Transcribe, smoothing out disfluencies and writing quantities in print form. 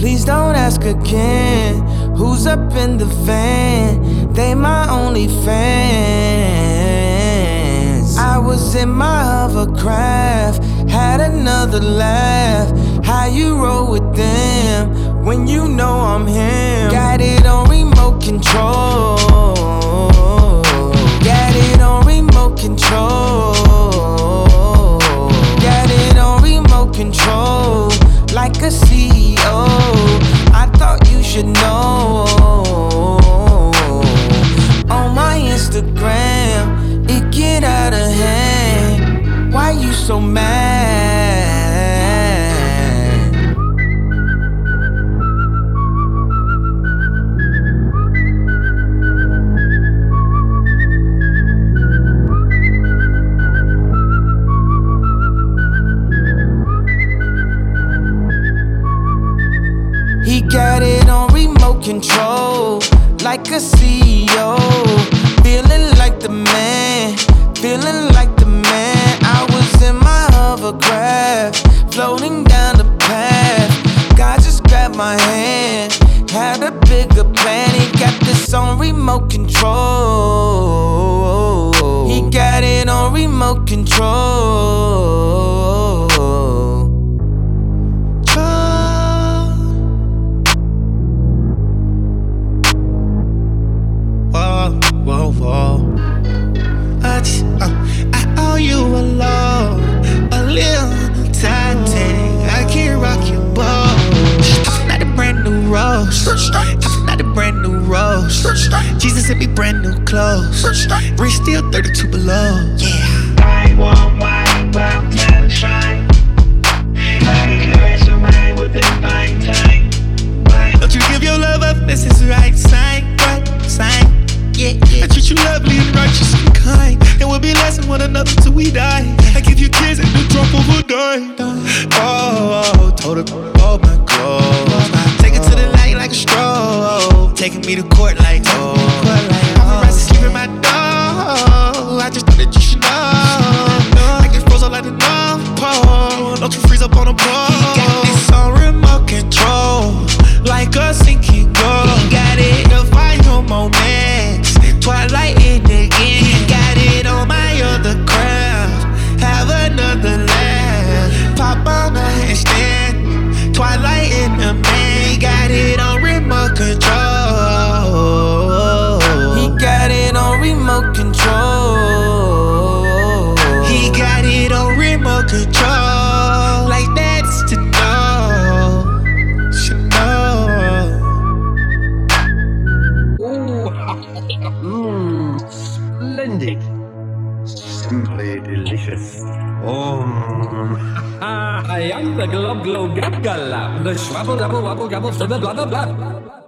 Please don't ask again. Who's up in the van? They my only fans. I was in my hovercraft, had another laugh. How you roll with them when you know I'm him? Got it on remote control. Got it on remote control. Got it on remote control. Like a CEO, I thought you should know. On my Instagram, it get out of hand. Why you so mad? He got it on remote control, like a CEO. Feeling like the man, feeling like the man. I was in my hovercraft, floating down the path. God just grabbed my hand, had a bigger plan. He got this on remote control. He got it on remote control. Whoa, whoa. I owe you a love, a little Titanic. I can't rock your boat. I'm not a brand new rose. I'm not a brand new rose. Jesus sent me brand new clothes. Wrist still 32 below. Yeah. I want wine, but never shine. I caress your mind with a fine time. Don't you give your love up, this is the right sign, right sign. Yeah, yeah. I treat you lovely and righteous and kind, and we'll be less than one another till we die. I give you kids and the drop of a dime. Oh, told her all my clothes. Take it to the light like a stroll. Taking me to court like paparazzi sleep in my door. I just thought that you should know. I get froze up like the North Pole. Don't you freeze up on the pole. He got this on remote control, like a sinking goal. He got it to find no moments. Twilight in again. He got it on my other craft. Have another laugh. Pop on the handstand. Twilight in the man. He got it on remote control. He got it on remote control. He got it on remote control. Like that's to know. Should know. Splendid. Simply delicious. I am the glob glob gab gallop, the schwabble dabble wabble gabble, blah blah blah blah.